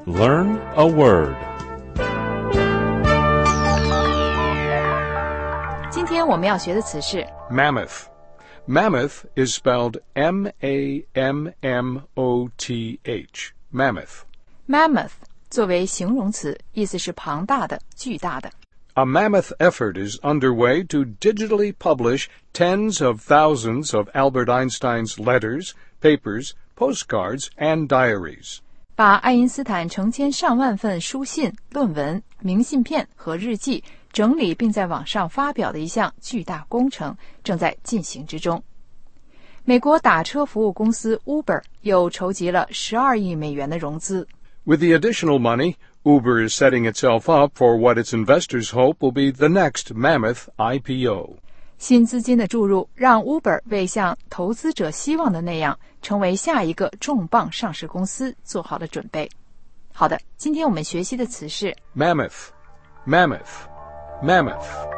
Learn a word. 今天我们要学的词是 Mammoth. Mammoth is spelled M-A-M-M-O-T-H. Mammoth. mammoth 作为形容词，意思是庞大的、巨大的。 A mammoth effort is underway to digitally publish tens of thousands of Albert Einstein's letters, papers, postcards, and diaries. 把爱因斯坦成千上万份书信、论文、明信片和日记整理并在网上发表的一项巨大工程正在进行之中。美国打车服务公司 Uber 又筹集了12亿美元的融资。 With the additional money, Uber is setting itself up for what its investors hope will be the next mammoth IPO. 新资金的注入让 Uber 为向投资者希望的那样成为下一个重磅上市公司做好了准备。好的，今天我们学习的词是 Mammoth. Mammoth. Mammoth.